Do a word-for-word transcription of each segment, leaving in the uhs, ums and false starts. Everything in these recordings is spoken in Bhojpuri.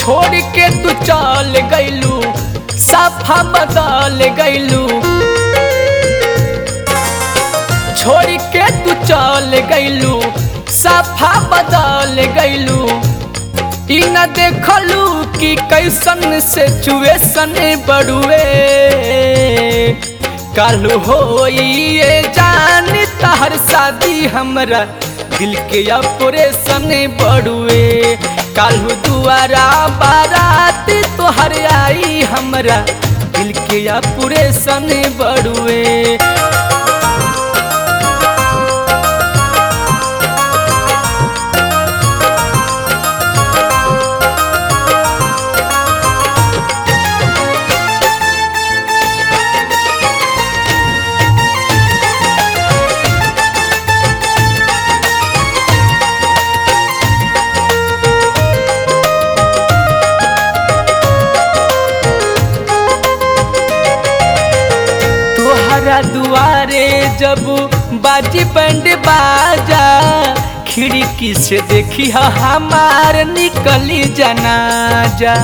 छोड़ के तू चल गइलू साफा बदल गइलू छोड़ के तू चल गइलू साफा बदल गइलू ई न देखलू कि कैसन सिचुएशन बड़ुए कालू होइए जान तहर शादी हमरा दिल के ऑपरेशन बड़ुए कालू दुआरा बारात तोहर आई हमरा दिल के ऑपरेशन बड़ुए दुआरे जब बाजी बैंड बाजा खिड़की से देखी हमार निकली जनाजा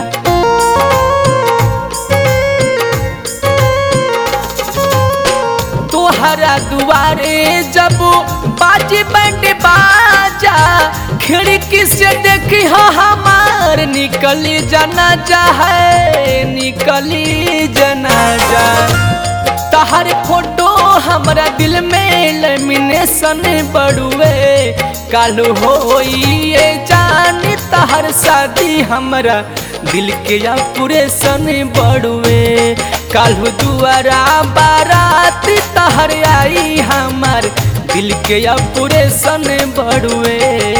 तोहरा दुआरे जब बाजी बैंड बाजा खिड़की से देखी हमार निकली जनाजा है निकली जनाजा तहर फोटो हमरा दिल में लेमिनेशन बड़ुए कालू होइए जान तहर शादी हमरा दिल के ऑपरेशन बड़ुए कालू दुआरा बारात तहर आई हमार दिल के ऑपरेशन बड़ुए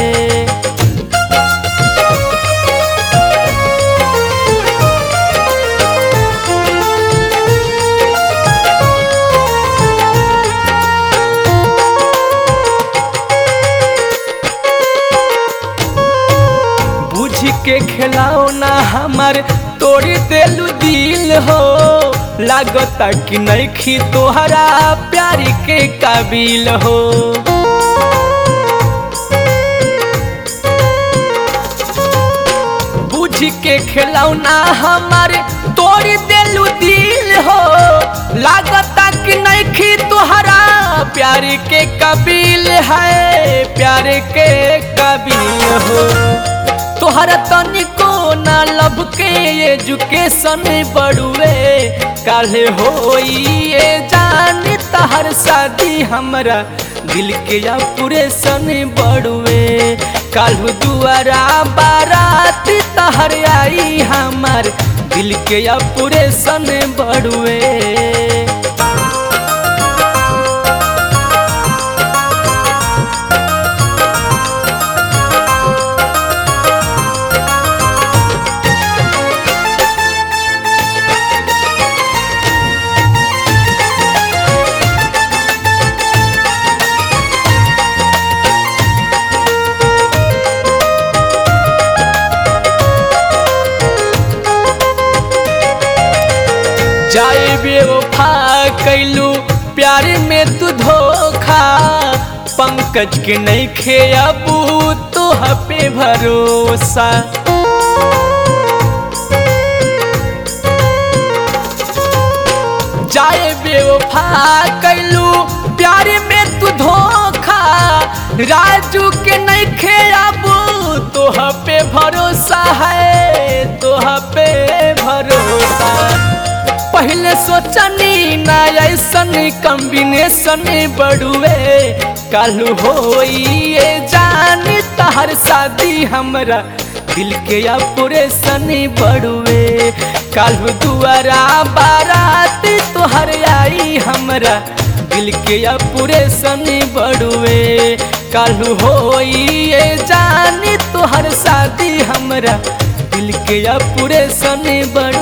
के खिलाओ ना हमार तोड़ी देलू दिल हो लागता कि नइखी तोहरा प्यार के काबिल हो बुझ के खिलाओ ना हमार तोड़ी देलू दिल हो लागता कि नइखी तोहरा प्यार के काबिल है प्यार के काबिल हो तोहरा तनिको ना लब के एजुकेशन बड़ुए काले होइए जान तहर शादी हमरा दिल के ऑपरेशन बड़ुए कालू दुआरा बारात तहर आई हमार दिल के ऑपरेशन बड़ुए जाए बेवफा कैलू प्यार में तू धोखा पंकज के नहीं खेबू तोह पे भरोसा जाए बेवफा कैलू प्यार में तू धोखा राजू के नहीं खेबू तोह पे भरोसा है तोह पे भरोसा पहले सोचनी ना ऐसन कॉम्बिनेशन बड़ुए कालू होइए जान तहर शादी हमरा दिल के ऑपरेशन बड़ुए कालू दुआरा बारात तोहर आई हमरा दिल के ऑपरेशन बड़ुए कालू होइए जान तोहर शादी हमरा दिल के ऑपरेशन बड़ुए।